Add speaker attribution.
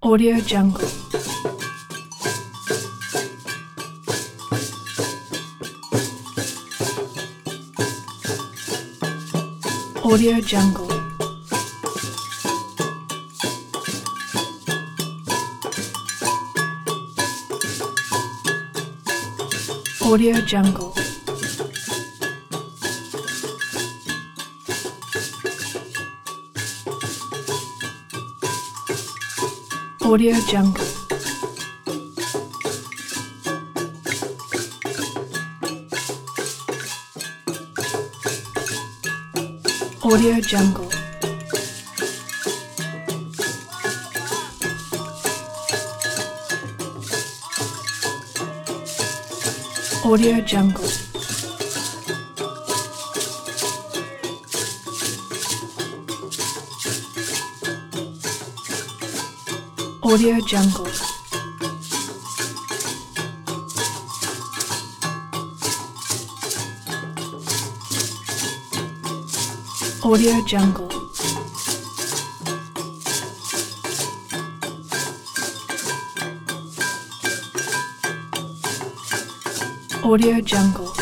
Speaker 1: Audio Jungle. Audio Jungle. Audio Jungle. Audio Jungle. Audio Jungle. Audio Jungle. Audio Jungle. Audio Jungle. Audio Jungle.